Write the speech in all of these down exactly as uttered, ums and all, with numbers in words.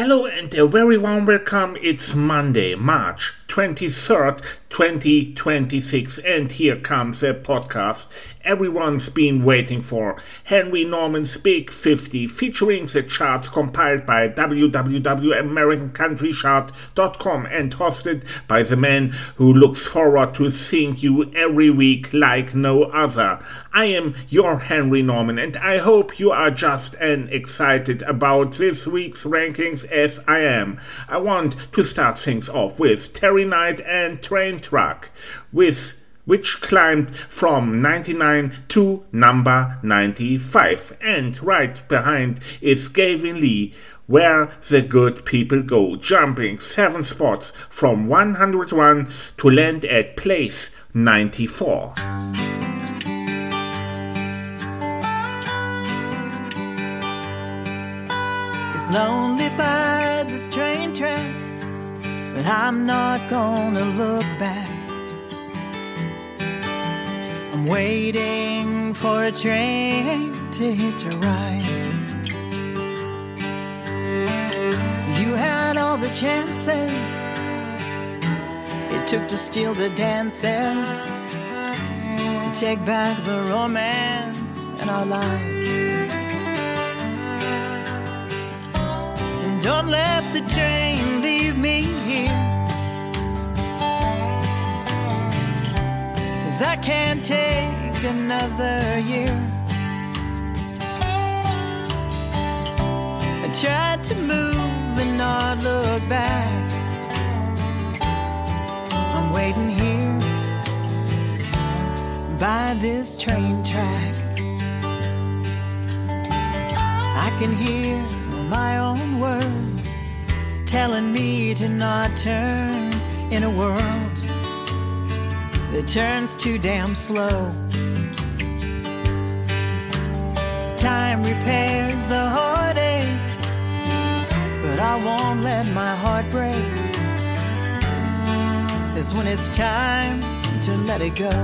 Hello and a very warm welcome. It's Monday, March twenty-third, twenty twenty-six, and here comes a podcast everyone's been waiting for. Henry Norman's Big fifty, featuring the charts compiled by w w w dot american country chart dot com and hosted by the man who looks forward to seeing you every week like no other. I am your Henry Norman, and I hope you are just as excited about this week's rankings as I am. I want to start things off with Terry Knight and Train Track, with which climbed from ninety-nine to number ninety-five. And right behind is Gavin Lee, Where the Good People Go, jumping seven spots from one hundred one to land at place ninety-four. It's lonely by this train track, but I'm not gonna look back. I'm waiting for a train to hitch a ride. You had all the chances it took to steal the dances, to take back the romance in our lives. And don't let the train leave me here, 'cause I can't take another year. I tried to move and not look back. I'm waiting here by this train track. I can hear my own words telling me to not turn in a world that turns too damn slow. Time repairs the heartache, but I won't let my heart break. That's when it's time to let it go.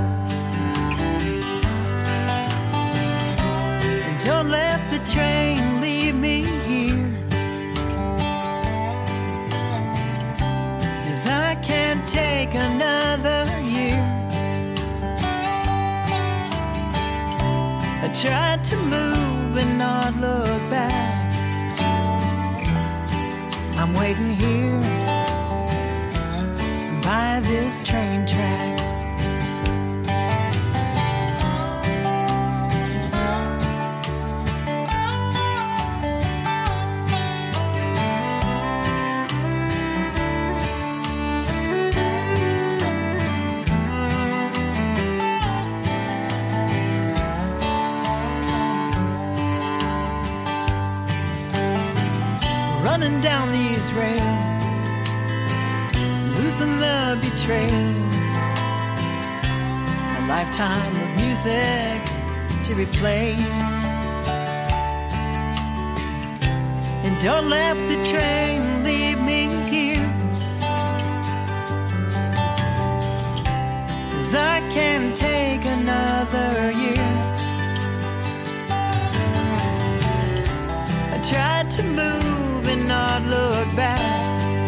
And don't let the train leave me here, 'cause I can't take another year. I tried to move and not look back. I'm waiting here by this train track. Running down these rails, losing the betrays, a lifetime of music to replay. And don't let the train leave me here, 'cause I can't take another year. I tried to move and not look back.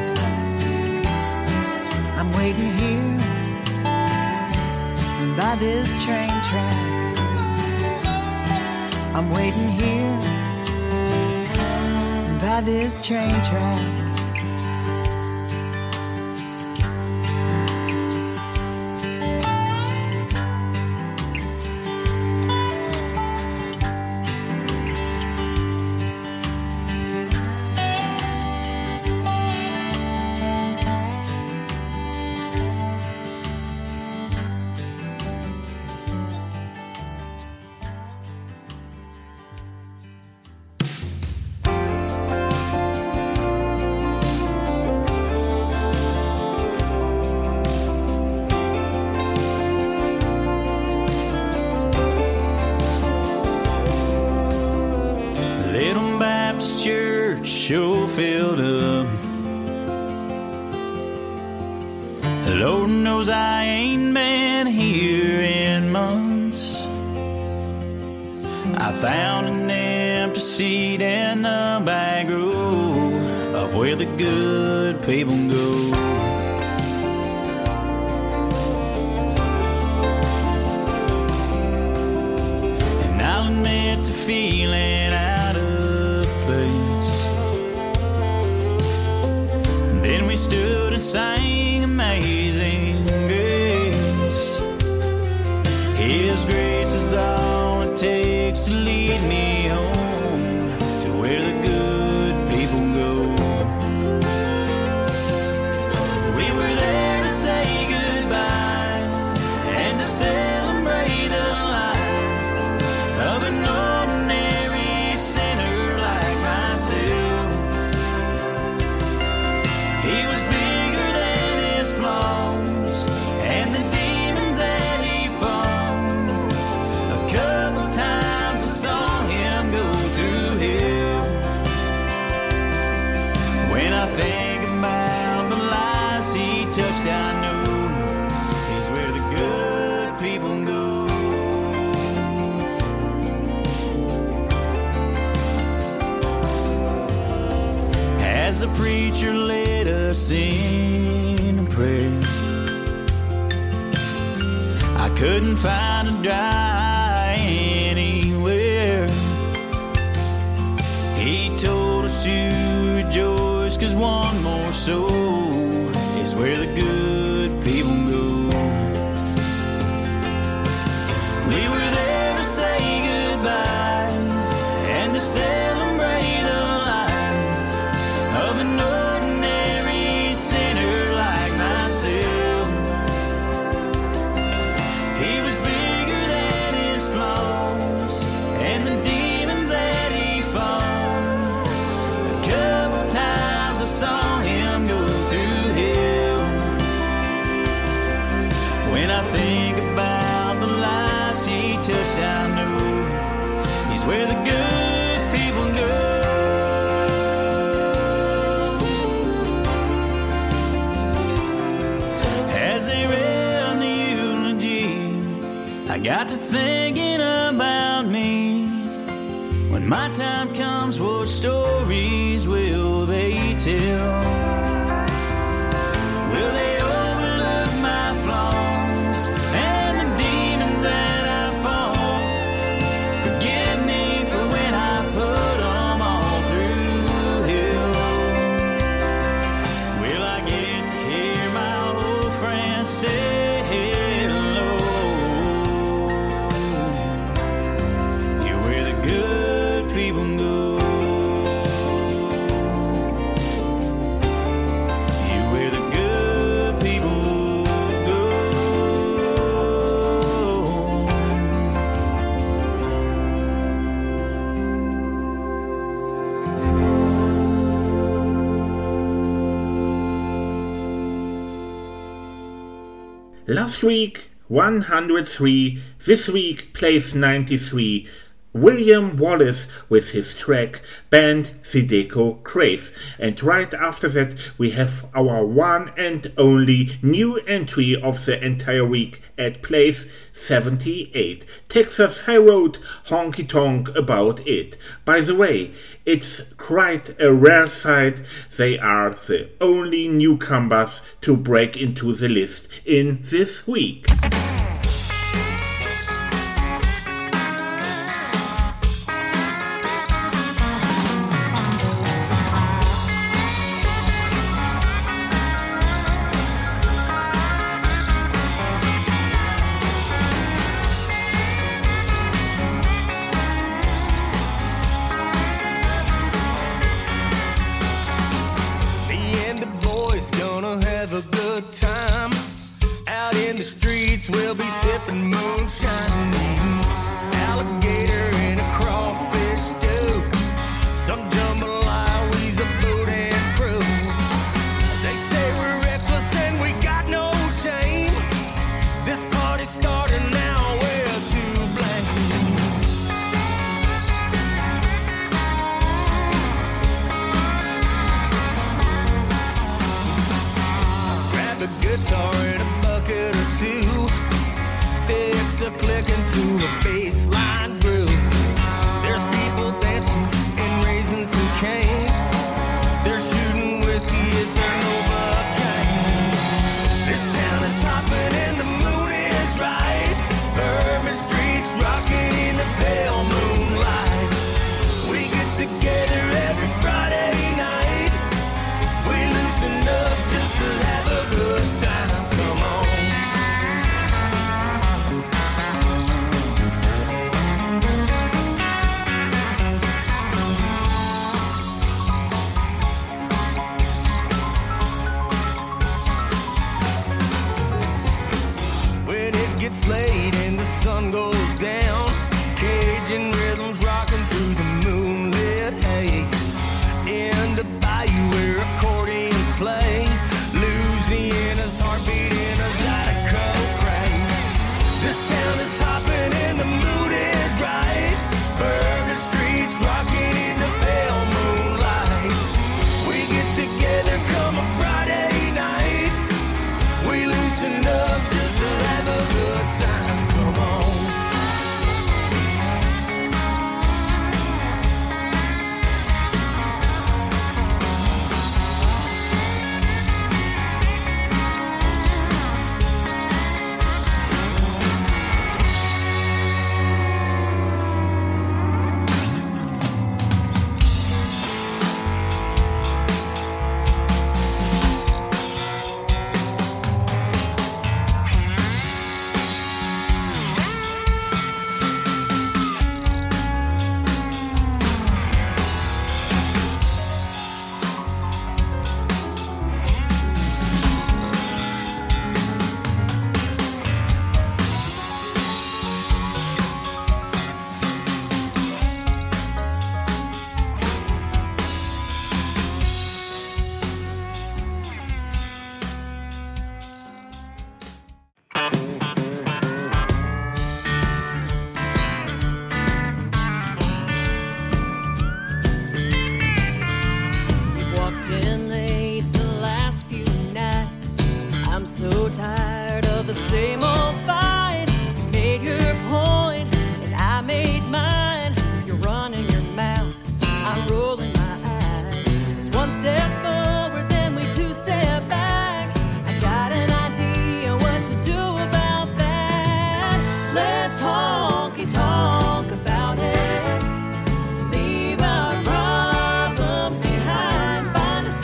I'm waiting here by this train track. I'm waiting here by this train track. Sure filled up. Lord knows I ain't been here in months. I found an empty seat in the back row of where the good people go. And I'll admit to feeling out of place. Then we stood and sang Amazing Grace. His grace is all it takes to lead me home to where the good people go. We were there to say goodbye and to celebrate the life of an ordinary sinner like myself. He was bigger than his flaws and the demons that he fought. A couple times I saw him go through hell. When I think about the lives he touched, I know he's where the good people go. As the preacher led us in a prayer, I couldn't find a dry anywhere. He told us to rejoice, 'cause one more soul is where the good people go. We were there to say goodbye and to celebrate the life of an ordinary sinner like myself. He was bigger than his flaws and the demons that he fought. A couple times I saw him go through hell. When I think about the lives he touched, I know he's where the good people go. As they read the eulogy, I got to thinking about me. When my time comes, what stories will they tell? Will they overlook my flaws and the demons that I fought? Forgive me for when I put them all through hell. Will I get to hear my old friends say hello? You're where the good people go. You're where the good people go. Last week, one hundred three. This week, place ninety-three. William Wallace with his track Band Zydeco Craze. And right after that, we have our one and only new entry of the entire week at place seventy-eight. Texas High Road, Honky Tonk About It. By the way, it's quite a rare sight. They are the only newcomers to break into the list in this week. Me and the boys gonna have a good time. Out in the streets, we'll be sipping moonshine. Alligator in a crawfish stew. Some jambalaya, we's a boat and crew. They say we're reckless and we got no shame. This party's starting now, we're to blame. Grab a guitar and a bucket or two. Sticks are clicking to a bassline groove. There's people dancing and raising some cane. They're shooting play. Louisiana's heartbeat in a Zydeco crate. This town is hopping and the mood is right. Bourbon streets rocking in the pale moonlight. We get together come a Friday night. We loosen up just to have a good time. Come on.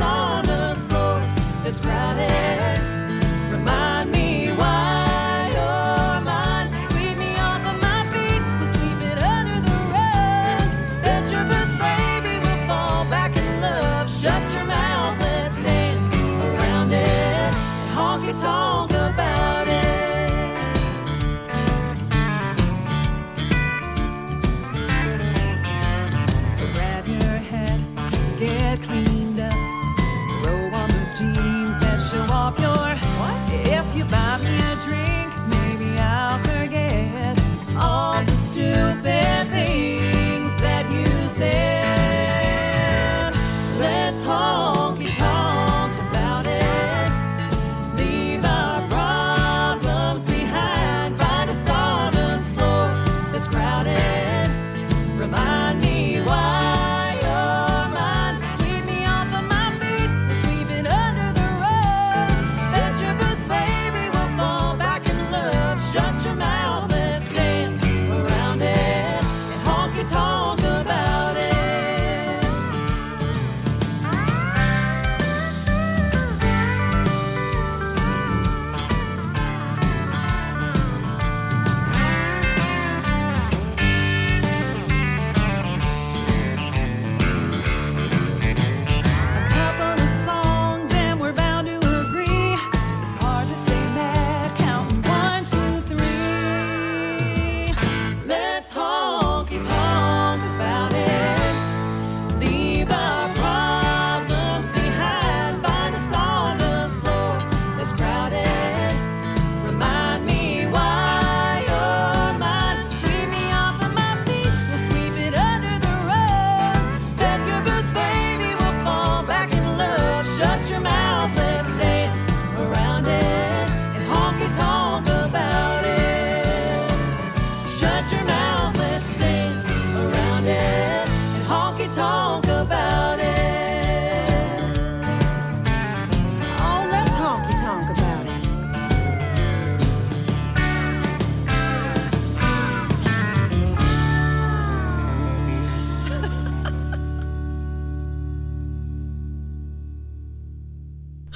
Remind me why.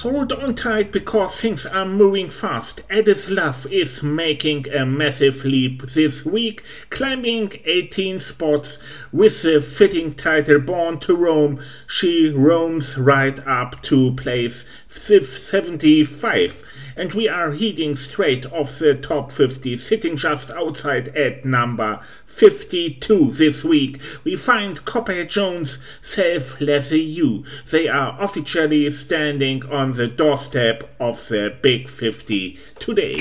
Hold on tight because things are moving fast. Edith Love is making a massive leap this week, climbing eighteen spots with the fitting title Born to Roam. She roams right up to place seventy-five. And we are heading straight off the top fifty, sitting just outside at number fifty-two this week. We find Copper Jones, Selfless You. They are officially standing on the doorstep of the Big fifty today.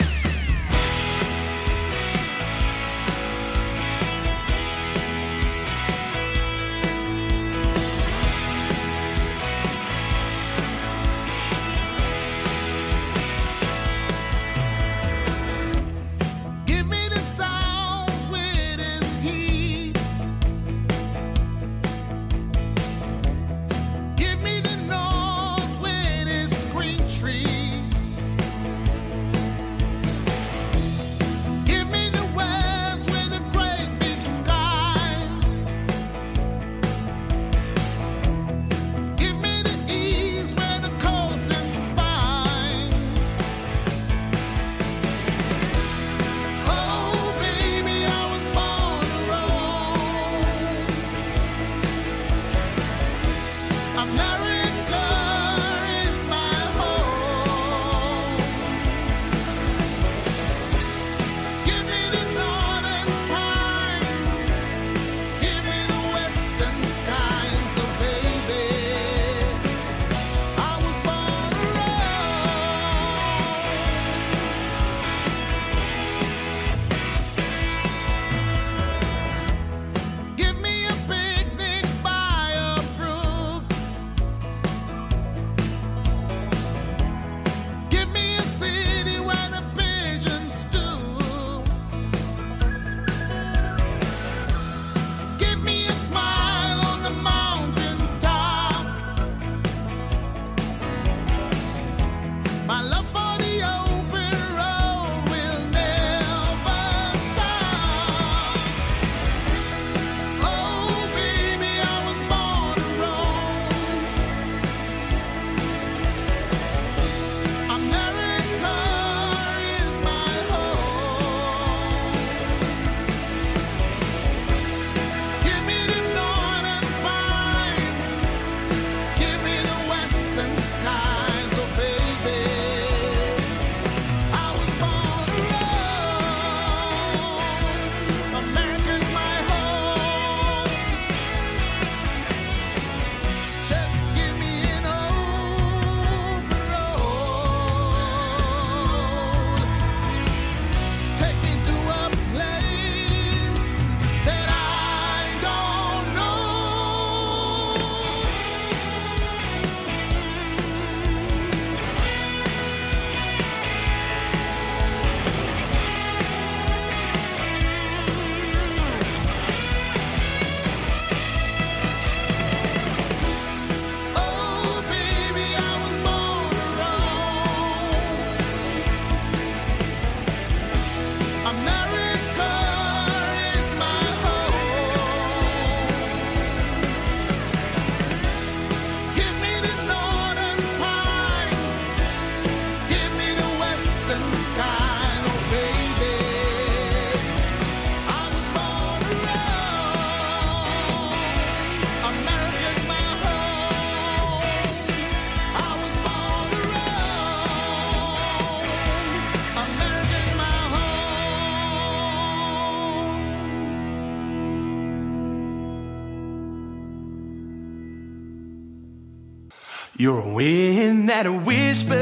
You're a wind that whispers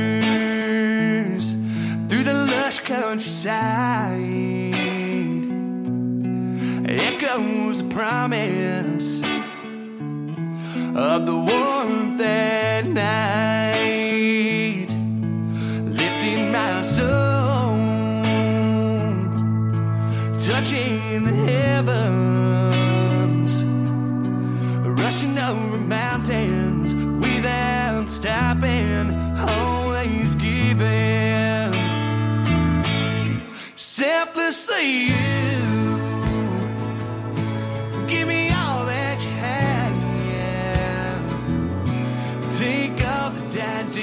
through the lush countryside. Echoes the promise of the warmth at night, lifting my soul, touching the heavens, rushing over mountains without stopping, always giving, selflessly you. Give me all that you have. Take off the tattoo.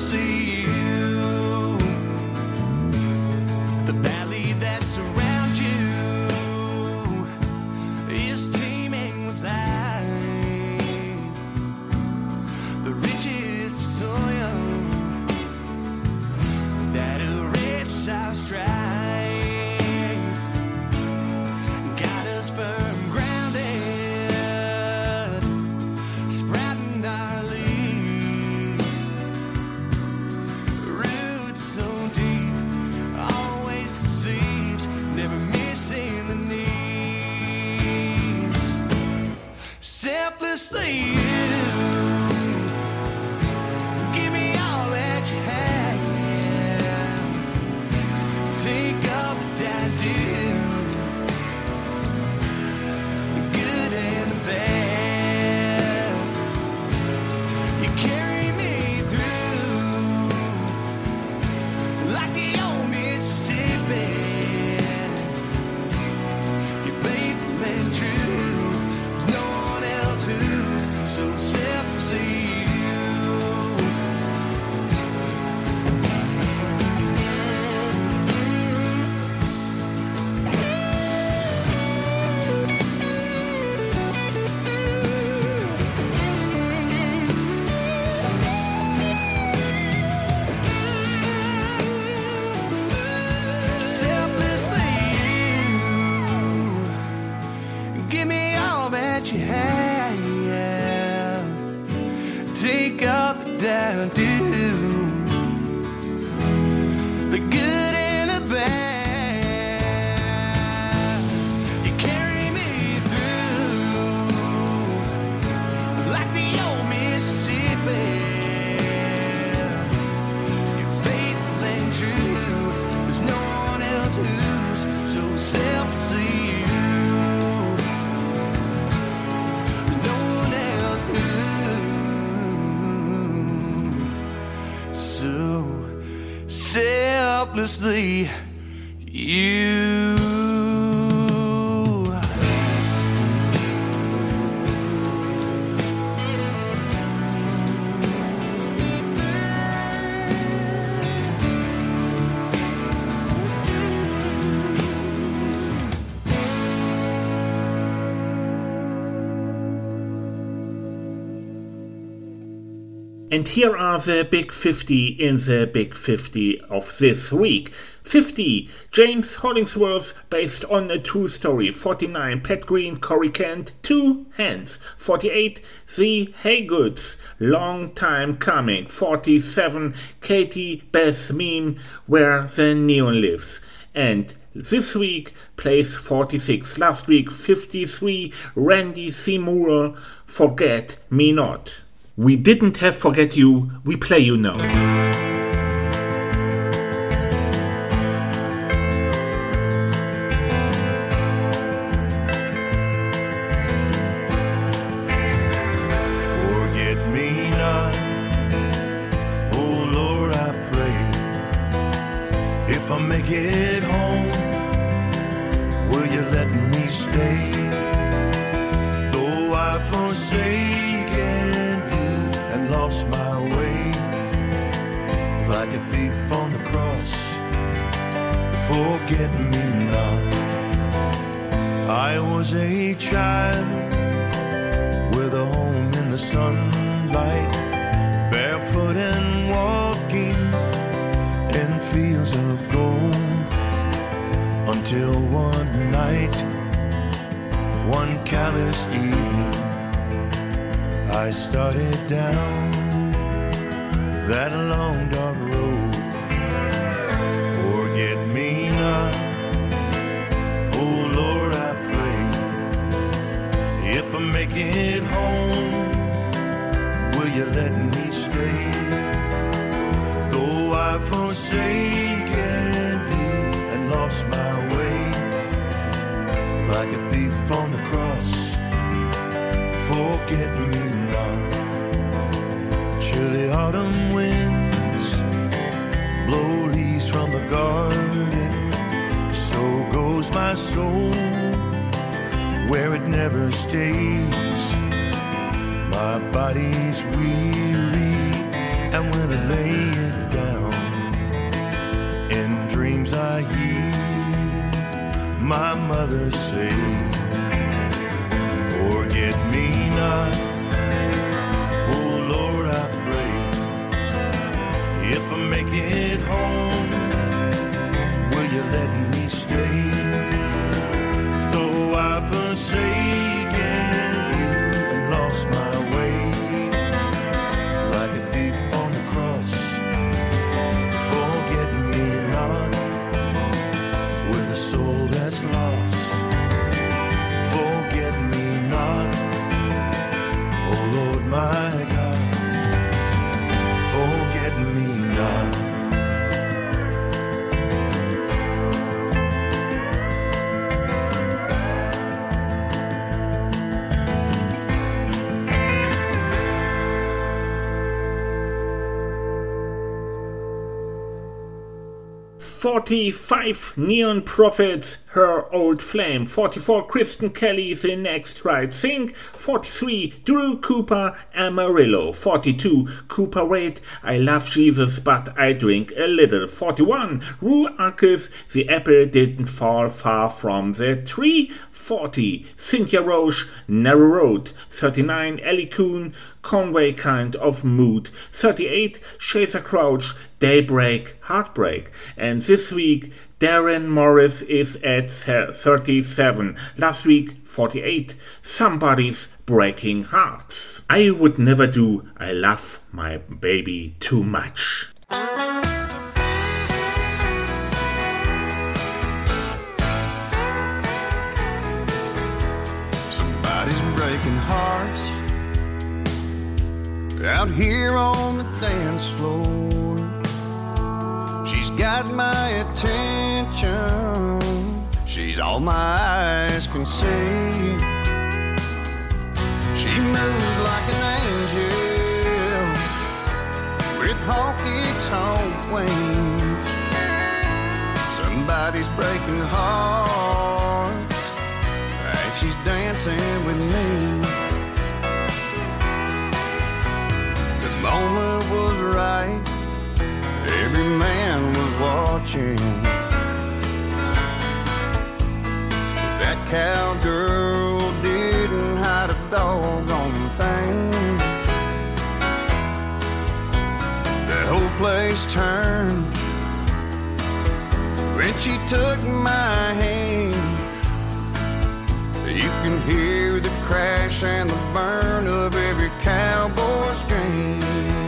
see you. The valley that surrounds you is teeming with life. The richest soil that erases our strife. Got us firm grounded, sprouting our leaves. Roots so deep, always conceives, never missing the knees. Selflessly you, give me all that you have. Take all that I do, the good and the bad. You carry me through like the old Mississippi. You're faithful and true. There's no one else who's so selflessly you. Selflessly you, give me all that you have. Take all that I do, the good and the bad. You carry me through like the old Mississippi. You're faithful and true. There's no one else who's so selflessly you. There's no one else who's so selflessly you. And here are the Big fifty in the Big fifty of this week. fifty, James Hollingsworth, based on a true story. forty-nine, Pat Green, Corey Kent, Two Hands. forty-eight, The Haygoods, Long Time Coming. forty-seven, Katie Beth Meme, Where the Neon Lives. And this week, place forty-six. Last week, fifty-three, Randy Seymour, Forget Me Not. We didn't have Forget You, we play you now. Forget me not, oh Lord, I pray. If I make it home, will you let me stay? Though I forsaken you and lost my way, like a thief on the cross, forget me not. I was a child with a home in the sunlight, barefoot and walking in fields of gold, until one night, one callous evening, I started down that long dark road. Forget me not, oh Lord, I pray. If I make it home, will you let me stay? Though I've forsaken you and lost my way, like a thief on the cross, forget me not. Chilly autumn winds blow leaves from the garden, so goes my soul where it never stays. My body's weary And when I lay it down, in dreams I hear my mother say, forget me not, oh Lord, I pray. If I make it home, will you let me stay? Though I've forsaken you and lost my way, like a thief on the cross, forget me not, with a soul that's lost. Forget me not, oh Lord my God, forget me not. forty-five Neon Prophets, Her Old Flame. forty-four Kristen Kelly, The Next Right Thing. forty-three Drew Cooper, Amarillo. forty-two Cooper Wade, I Love Jesus But I Drink a Little. forty-one Rue Arkes, The Apple Didn't Fall Far From the Tree. forty Cynthia Roche, Narrow Road. thirty-nine Ellie Coon, Conway Kind of Mood. thirty-eight Chaser Crouch, Daybreak, Heartbreak. And this week Darren Morris is at thirty-seven. Last week forty-eight, Somebody's Breaking Hearts. I would never do I Love My Baby Too Much. Somebody's breaking hearts out here on the dance floor. She's got my attention, she's all my eyes can see. She moves like an angel with honky-tonk wings. Somebody's breaking hearts and she's dancing with me. The moment was right, every man was watching. That cowgirl didn't hide a doggone thing. The whole place turned when she took my hand. You can hear the crash and the burn of every cowboy's dream.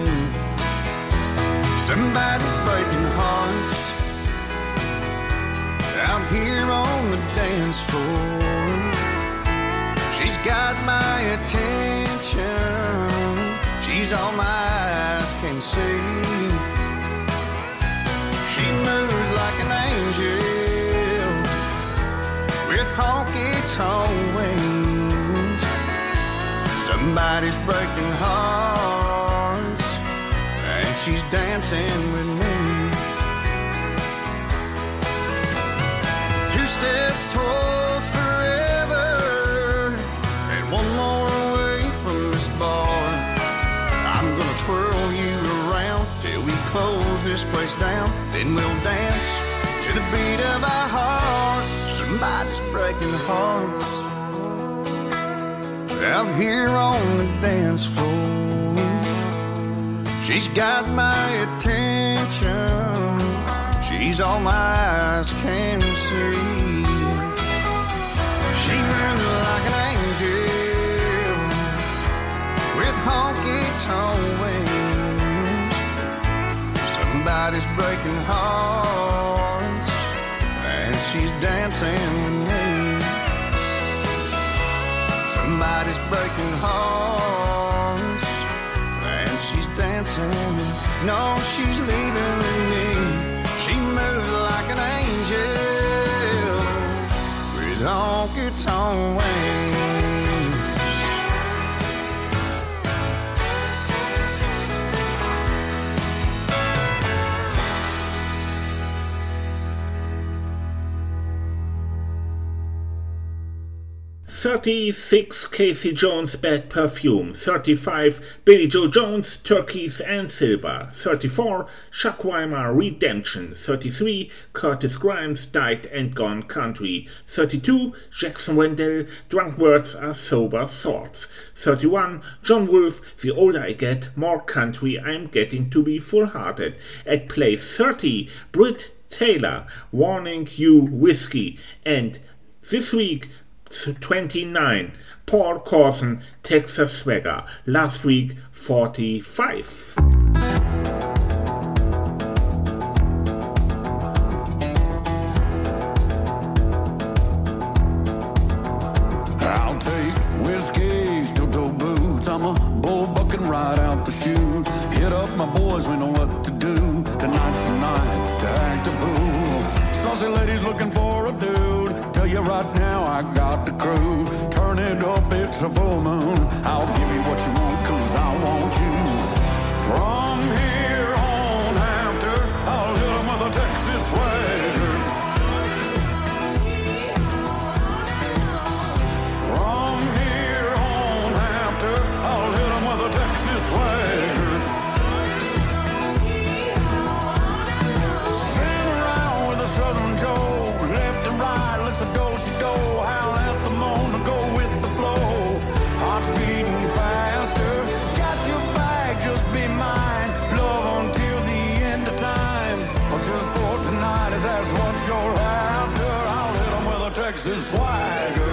Somebody's breaking hearts out here on the dance floor. She's got my attention, she's all my eyes can see. She moves like an angel with honky-tonk wings. Somebody's breaking hearts and she's dancing with me. Two steps towards forever and one more away from this bar. I'm gonna twirl you around till we close this place down. Then we'll dance to the beat of our hearts. Somebody's breaking hearts out here on the dance floor. She's got my attention, she's all my eyes can see. She runs like an angel with honky-tonk wings. Somebody's breaking hearts and she's dancing with me. Somebody's breaking hearts and she's dancing. No, she's leaving with me. She moves like an angel with honky-tonk wings. thirty-six Casey Jones Bad Perfume, thirty-five Billy Joe Jones Turquoise and Silver, thirty-four Chuck Weimar Redemption, thirty-three Curtis Grimes Died and Gone Country, thirty-two Jackson Wendell Drunk Words Are Sober Thoughts, thirty-one John Wolfe The Older I Get, More Country I'm Getting to Be Full-Hearted. At place thirty Britt Taylor Warning You Whiskey, and this week twenty-nine Paul Corson Texas Swagger, last week forty-five. I'll take whiskey, steel-toe boots. I'm a bull bucking right out the chute. Hit up my boys, we know what to do. Tonight's the night to act a fool. Saucy ladies looking for a dude. Tell you right now, I got the crew. Turn it up, it's a full moon. I'll give you what you want, cause I want you. From here on after, I'll hit 'em with a Texas swagger. From here on after, I'll hit 'em with a Texas swagger. Spin around with a Southern Joe, left and right, let's a do-si-do. Howl at the moon to go with the flow. Heart's beating faster, got your back, just be mine. Love until the end of time, or just for tonight, if that's what you're after. I'll hit 'em with a Texas swagger.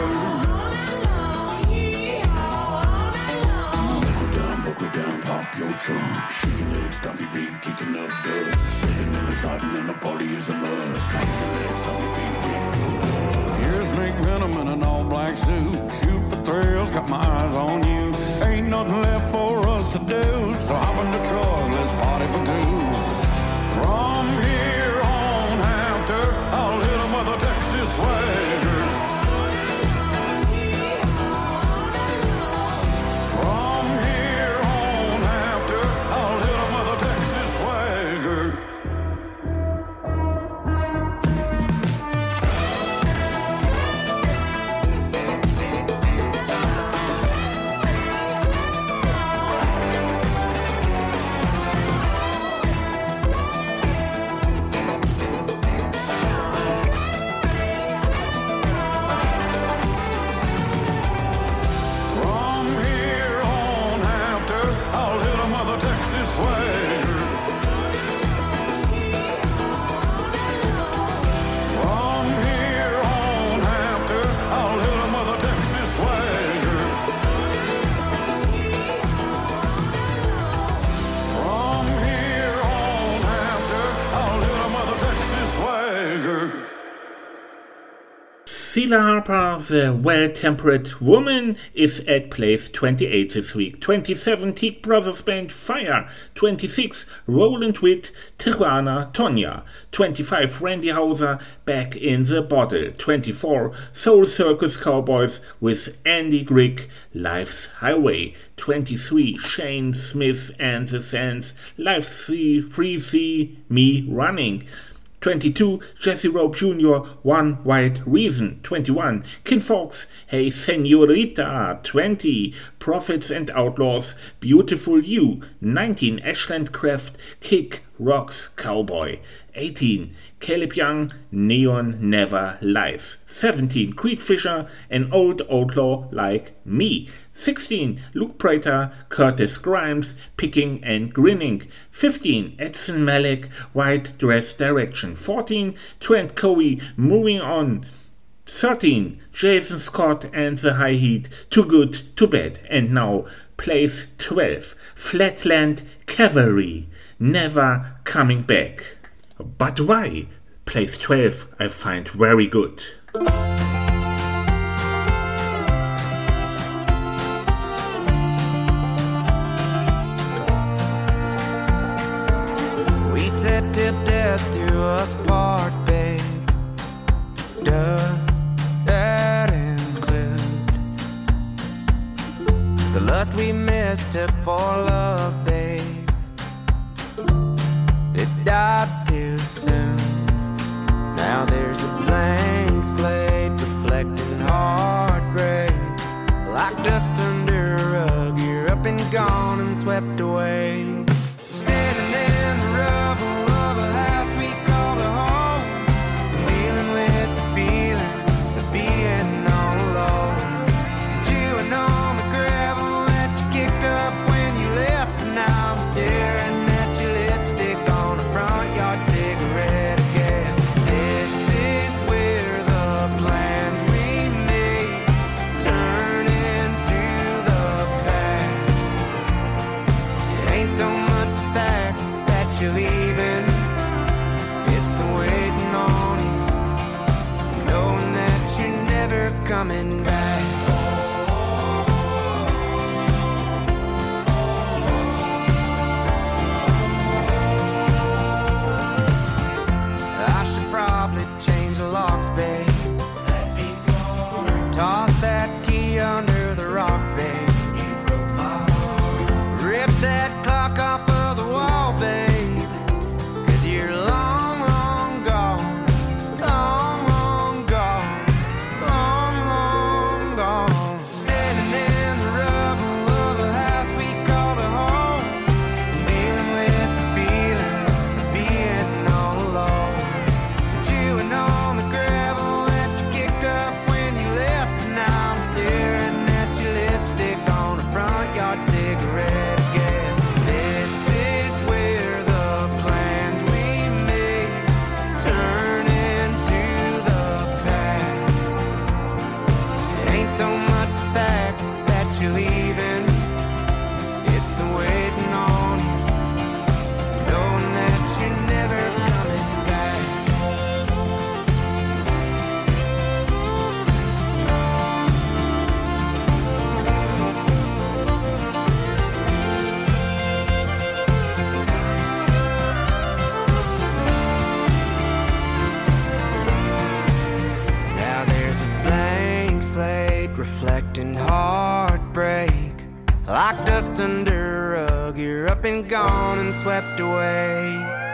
Buckle down, buckle down, pop your trunk. Shake your legs, stomp your feet, kicking up dust. Sitting in the starting and the party is a must. Shake your legs, stomp your feet, kick up. Here's Snake Venom in an all-black suit. Shoot for thrills, got my eyes on you. Ain't nothing left for us to do, so hop in the truck, let's party for two. From here on after, I'll hit 'em with a Texas swagger. From here on after, I'll hit 'em with a Texas swagger. From here on after, I'll hit 'em with a Texas swagger. From here on after, I'll hit 'em with a Texas swagger. From here on after, I'll hit 'em with a Texas swagger. Sheila Harper, The Well-Tempered Woman, is at place twenty-eight this week. twenty-seven Teague Brothers Band Fire. twenty-six Roland Witt Tijuana Tonya. twenty-five Randy Houser Back in the Bottle. twenty-four Soul Circus Cowboys with Andy Grigg Life's Highway. twenty-three Shane Smith and the Sands Life's Free, Free See Me Running. twenty-two Jesse Rope Junior One White Reason. twenty-one Kin Fox Hey Senorita. twenty Prophets and Outlaws Beautiful You. nineteen Ashland Craft Kick Rocks Cowboy. eighteen Caleb Young Neon Never Lies. seventeen Creed Fisher An Old Outlaw Like Me. sixteen Luke Prater Curtis Grimes Picking and Grinning. fifteen Edson Malik White Dress Direction. fourteen Trent Cowie Moving On. thirteen Jason Scott and the High Heat Too Good to Bad. And now place twelve Flatland Cavalry Never Coming Back. But why? Place twelve I find very good. We said till death do us part, babe. Does that include the lust we mistook for love, babe? It died too soon. Now there's a blank slate reflecting heartbreak. dust under a rug. You're up and gone and swept away. Standing in the rubble of a house we called a home, dealing with the feeling of being all alone, chewing on the gravel that you kicked up when you left, and now I'm staring at your lipstick on a front yard cigarette. I guess this is where the plans we made turn into the past. It ain't so much the fact that you're leaving, it's the waiting on you, knowing that you're never coming back. I should probably change the locks, babe. Toss that key under the rock, babe. Rip that clock off of the wall, babe. 'Cause you're long, long gone. Long, long gone. Long, long gone. Standing in the rubble of a house we called a home, dealing with the feeling of being all alone, chewing on the gravel that you kicked up when you left, and now I'm staring at your lipstick on a front yard cigarette. I guess this is where the plans we made turn into the past. It ain't so much the fact that you're leaving, it's the waiting on you, knowing that you're never coming back. Now there's a blank slate reflecting heartbreak, like dust under a rug. You're up and gone and swept away.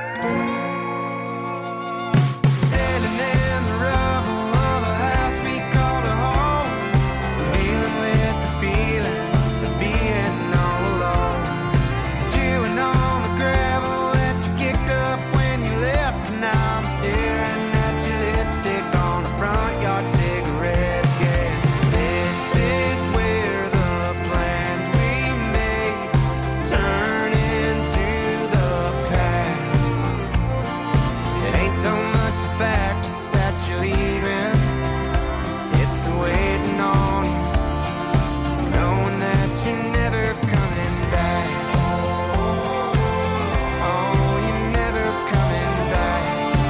Standing in the rubble of a house we called a home, dealing with the feeling of being all alone, chewing on the gravel that you kicked up when you left, and now I'm staring at your lipstick on a front yard cigarette. I guess this is where the plans we made turn into the past. It ain't so much the fact that you're leaving, it's the waiting on you, knowing that you're never coming back. Oh, you're never coming back.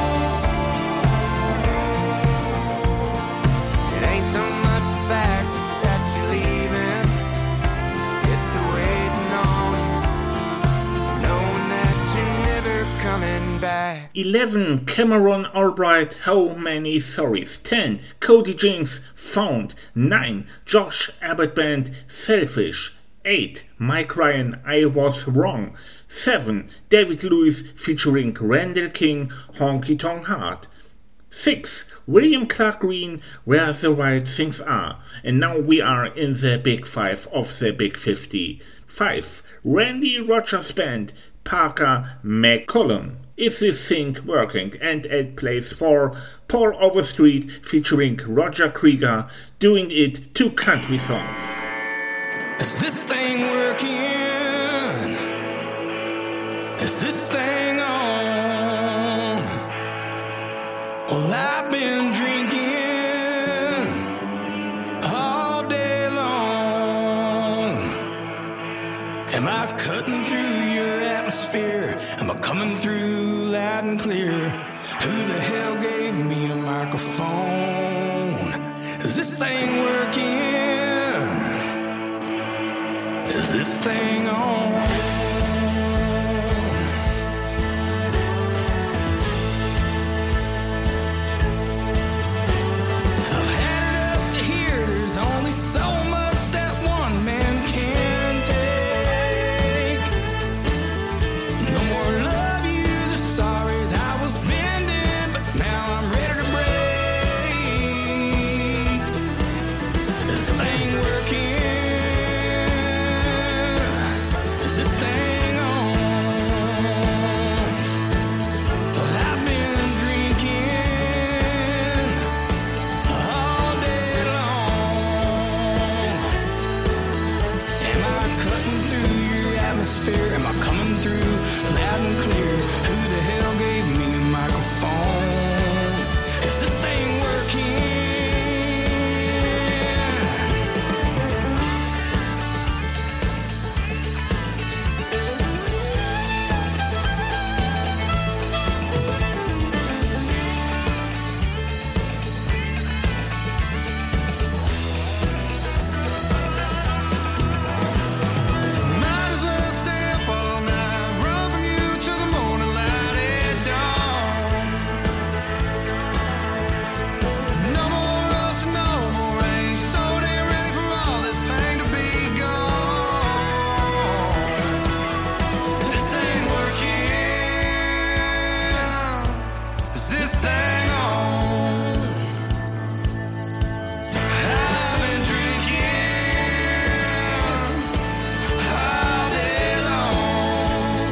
It ain't so much the fact that you're leaving, it's the waiting on you, knowing that you're never coming back. eleven Cameron Albright, How Many Sorries. ten Cody Jinks, Found. nine Josh Abbott Band, Selfish. eight Mike Ryan, I Was Wrong. seven David Lewis featuring Randall King, Honky Tonk Heart. six William Clark Green, Where the Right Things Are. And now we are in the Big Five of the Big fifty. five Randy Rogers Band, Parker McCollum. Is This Thing Working? And at place four, Paul Overstreet featuring Roger Krieger, Doing It to Country Songs. Is this thing working? Is this thing on? Well, I've been drinking all day long. Am I cutting through your atmosphere? Am I coming through loud and clear? Who the hell gave me a microphone? Is this thing working? Is this thing on? I've had it up to here. There's only so much that one man can take. No more love yous or sorries. I was bending, but now I'm ready to break. Is this thing working? atmosphere. Am I coming through loud and clear? Who the hell gave me a microphone? Is this thing working? Might as well stay up all night, run from you till the morning light at dawn. No more rust, no more rain, so damn ready for all this pain to be gone. Is this thing working? Is this thing on? I've been drinking all day long.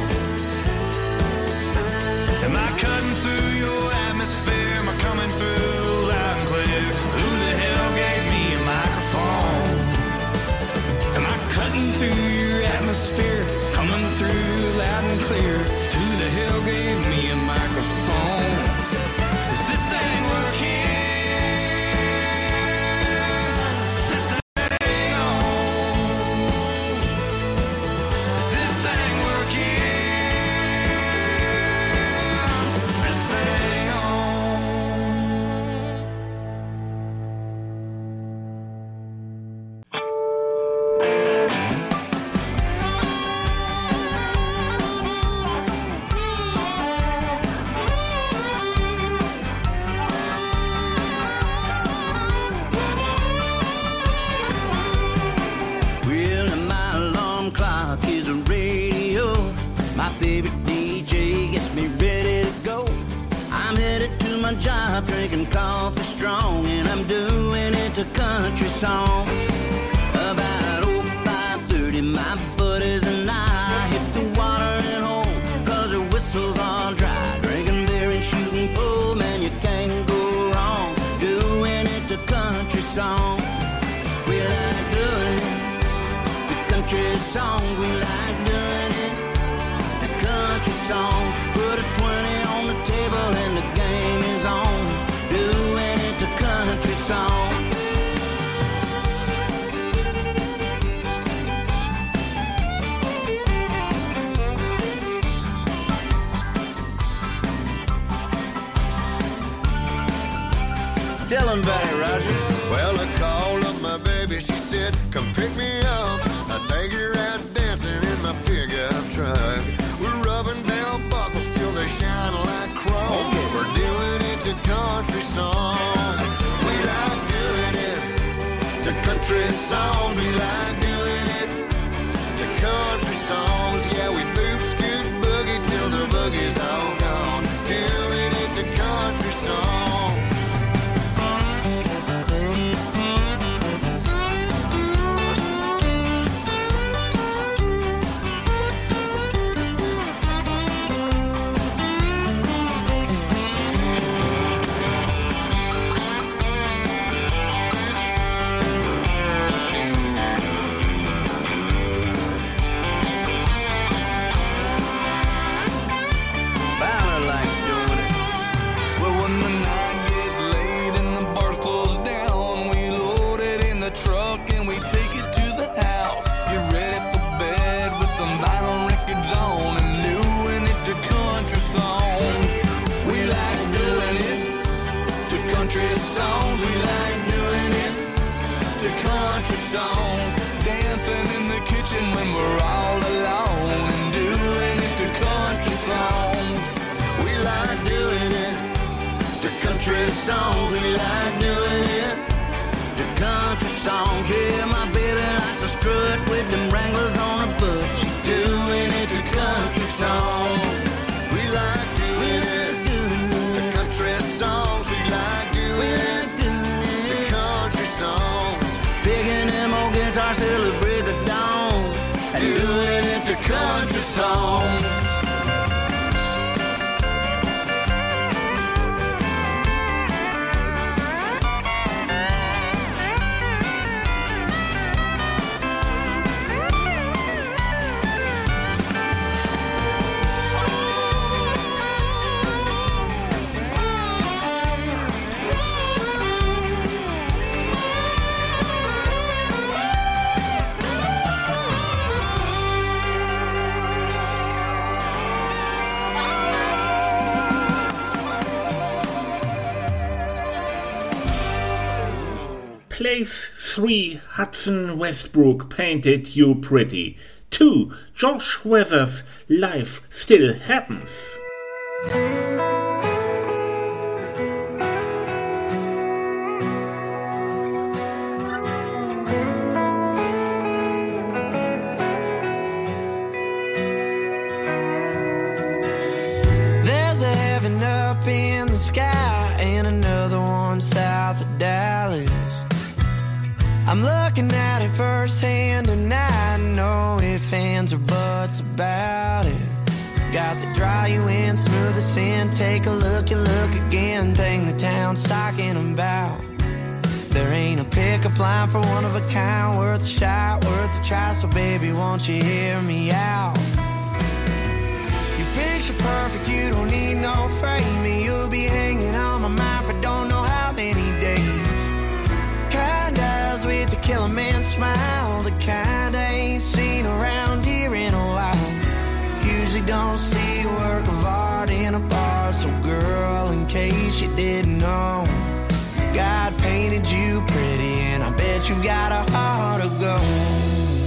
Am I cutting through your atmosphere? Am I coming through loud and clear? Who the hell gave me a microphone? Am I cutting through your atmosphere? Coming through loud and clear. Who the hell gave me a microphone? Is this thing working? Is this thing on? Is this thing working? Is this thing on? Well, my alarm clock is a radio. My favorite D J gets me ready to go. I'm headed to my job drinking coffee strong, and I'm doing it to country songs. About oh five thirty, my buddies and I hit the watering hole, cause the whistles all dry. Drinking beer and shooting pool, man, you can't go wrong. Doing it to country songs. We like doing it. The country song, we like doing it. The country song, put a twenty on the table and the game is on. Doing it to country song. Tell him about it, Roger. Well, I called up my baby, she said, come pick me up. I'll take her out dancing in my pickup truck. We're rubbing down buckles till they shine like chrome. We're doing it to country songs. We like doing it to country songs. We like doing it to country songs. Yeah, we boot, scoot, boogie till the boogie's all gone. Doing it to country songs. Fowler likes doing it. Well, when the night gets late and the bar's closed down, we load it in the truck and we take it to the house. Get ready for bed with some vinyl records on and doing it to country songs. We like doing it to country songs. We like doing it to country songs. Dancing in the kitchen when we're all alone and doing it to country songs. We like doing it to country songs. We like doing it To country songs, yeah, my baby likes to strut with them Wranglers on her butt. She doing it to country songs. We like doing it to country songs. We like doing it to country songs. Picking them old guitars till the break of dawn and doing it to country songs. Place three, Hudson Westbrook Painted You Pretty. two, Josh Weathers, Life Still Happens. There's a heaven up in the sky and another one south of Dallas. I'm looking at it firsthand and I know if ands or buts about it. Got the dry you in, smooth the sand. Take a look, you look again. Thing the town's talking about. There ain't a pickup line for one of a kind. Worth a shot, worth a try. So baby, won't you hear me out? Your picture perfect, you don't need no framing. You'll be hanging on my mind for don't know how many days. Kind eyes with the killer man smile. The kind I ain't seen around here in a while. Usually don't see work of art in a bar. So girl, in case you didn't know, God painted you pretty and I bet you've got a heart of gold.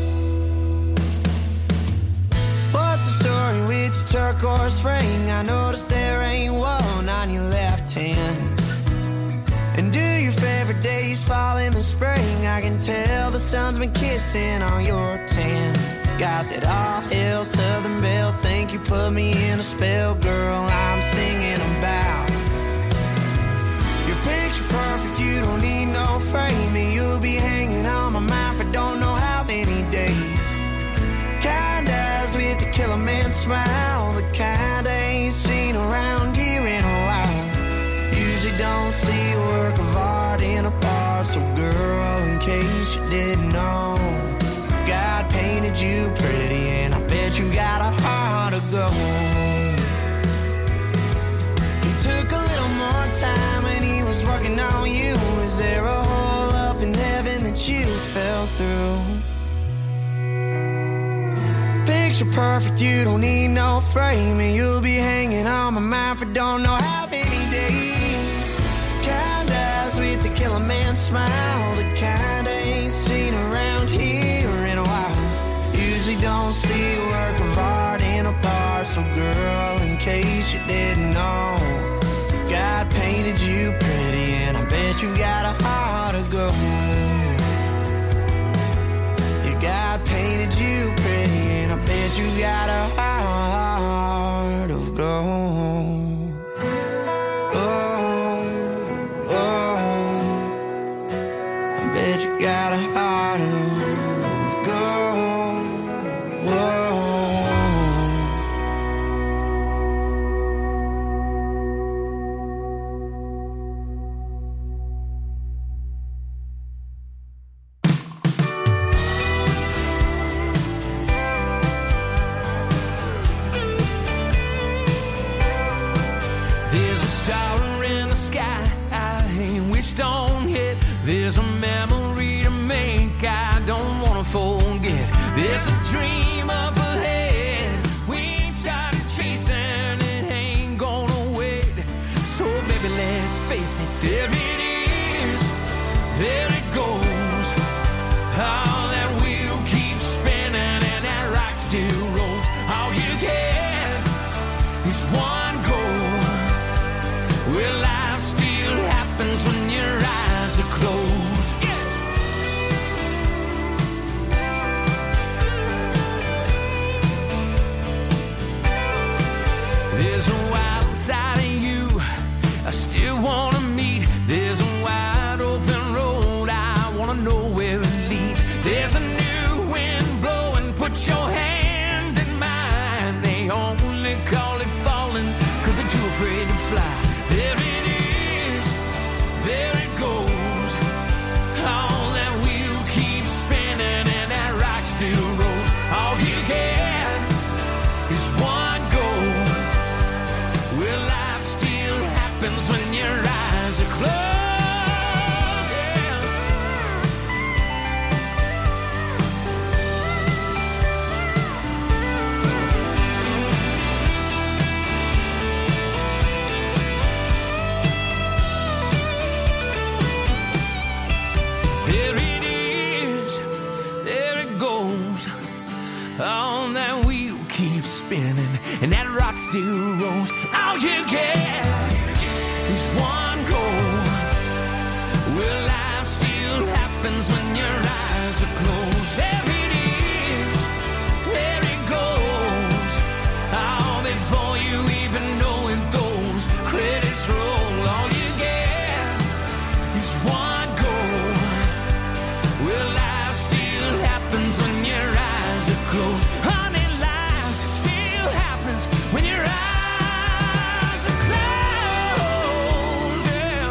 What's the story with your turquoise ring? I noticed there ain't one on your left hand. And do your favorite days fall in the spring? I can tell the sun's been kissing on your tan. Got that all-hill Southern Belle. Think you put me in a spell, girl, I'm singing about. Your picture perfect, you don't need no framing. You'll be hanging on my mind for don't know how many days. Kind eyes with the killer man smile. The kind I ain't seen around here in a while. Usually don't see work of art in a bar. So girl, in case you didn't know, God painted you pretty and I bet you got a heart of gold. He took a little more time when he was working on you. Is there a hole up in heaven that you fell through? Picture perfect, you don't need no framing. You'll be hanging on my mind for don't know how many days. Kind eyes with the killer man smile. The kind I ain't seen around here in a while. Usually don't see work of art in a bar. So girl, in case you didn't know, God painted you pretty and I bet you've got a heart of gold. Yeah, God painted you pretty and I bet you got a heart of gold. Oh, oh, I bet you got a heart of gold. Whoa. There's a star in the sky I wish don't hit. There's a memory to make. I don't and that rock still rolls. All you get is one goal. Well, life still happens when your eyes are closed. There it is, there it goes. All before you even know it, those credits roll. All you get is one goal. Well, life still happens when your eyes are closed. Honey, life still happens when your eyes are closed. Yeah.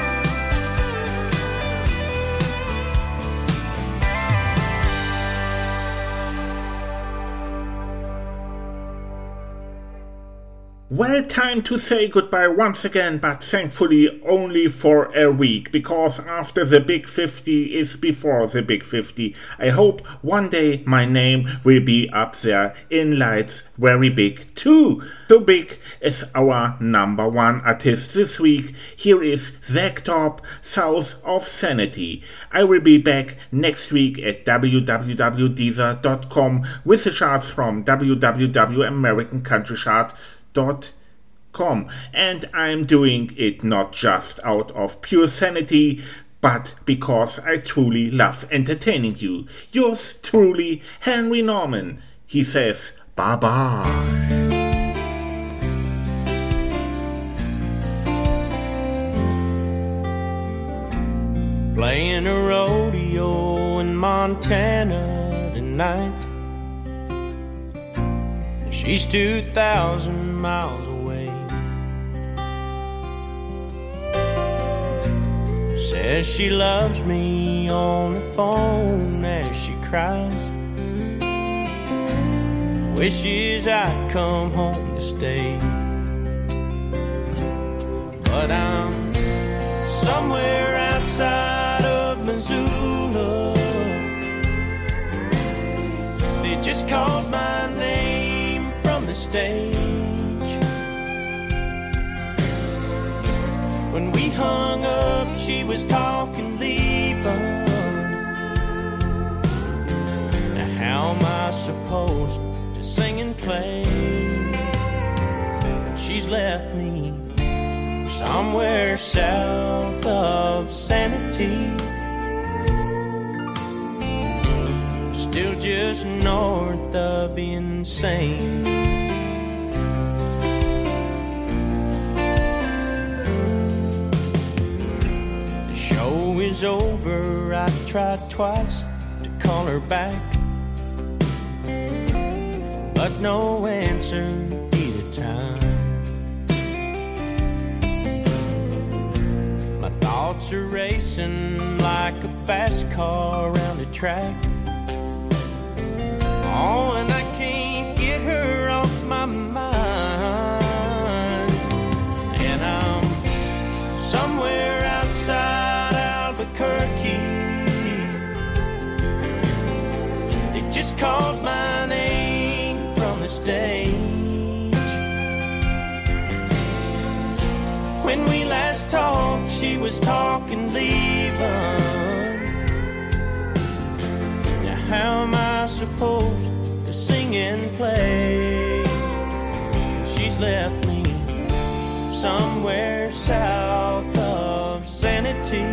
Well, time to say goodbye once again, but thankfully only for a week, because after the Big fifty is before the Big fifty. I hope one day my name will be up there in lights very big too. So big as our number one artist this week. Here is Zach Top, South of Sanity. I will be back next week at w w w dot deezer dot com with the charts from w w w dot american country chart dot com, and I'm doing it not just out of pure sanity, but because I truly love entertaining you. Yours truly, Henry Norman. He says bye bye. Playing a rodeo in Montana tonight. She's two thousand miles away. Says she loves me on the phone as she cries. Wishes I'd come home to stay. But I'm somewhere outside of Missoula. They just called my name from the stage. When we hung up, she was talking leaving. Now how am I supposed to sing and play when she's left me somewhere south of Sanity? Still just north of insane. The show is over, I tried twice to call her back, but no answer either time. My thoughts are racing like a fast car around a track. Oh, and I can't get her off my mind. And I'm somewhere outside Albuquerque. They just called my name from the stage. When we last talked, she was talking leaving. Now how am I supposed to sing and play? She's left me somewhere south of Sanity.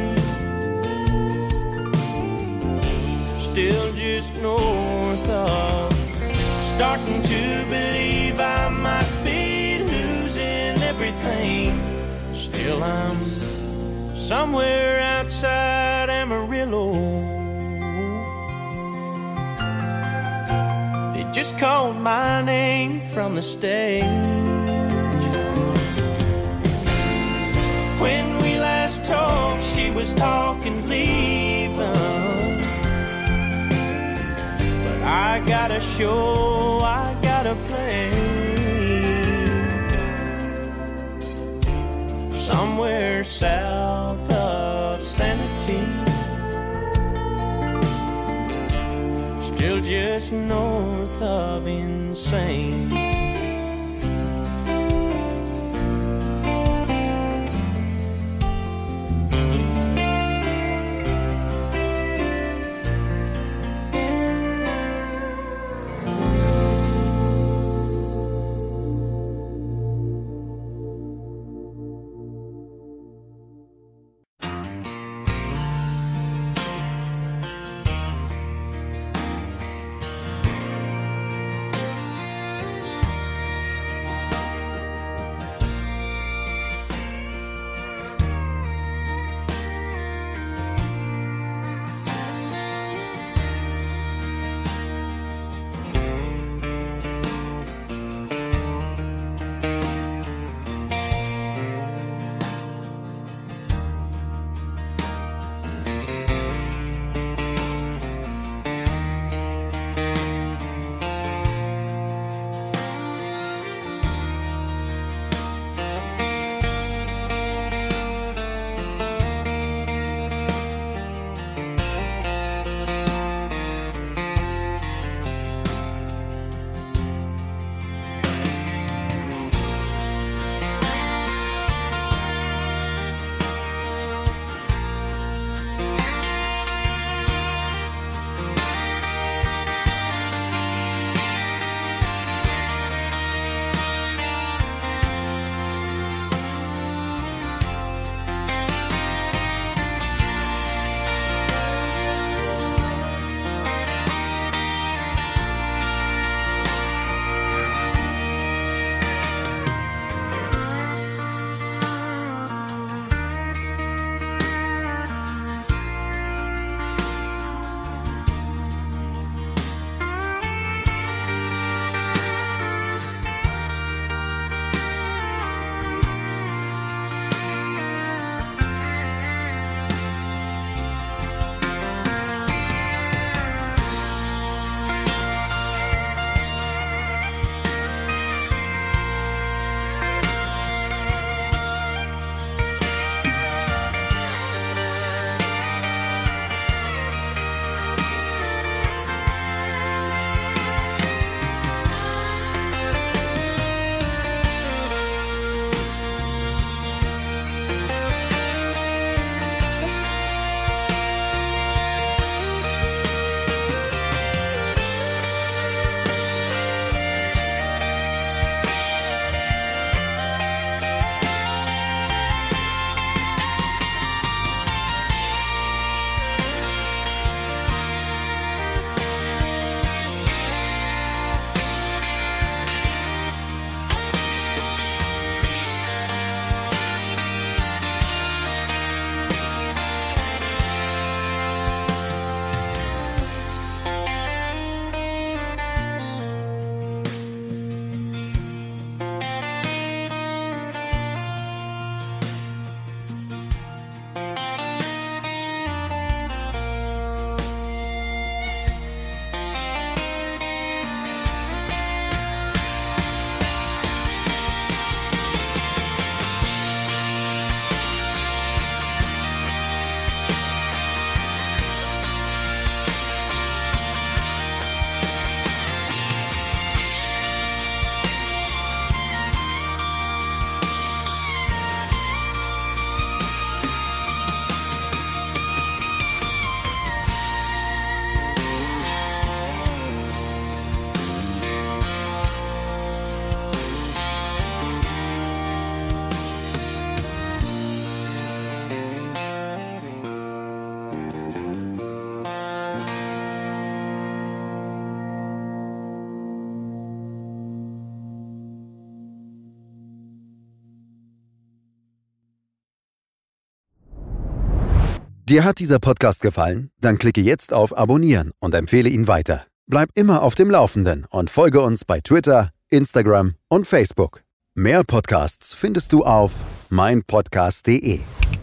Still just north of. Starting to believe I might be losing everything. Still I'm somewhere outside Amarillo. They just called my name from the stage. When we last talked, she was talking leaving. But I got a show, I got a play. Somewhere south of Sanity. Still just north of insane. Dir hat dieser Podcast gefallen? Dann klicke jetzt auf Abonnieren und empfehle ihn weiter. Bleib immer auf dem Laufenden und folge uns bei Twitter, Instagram und Facebook. Mehr Podcasts findest du auf meinpodcast punkt de.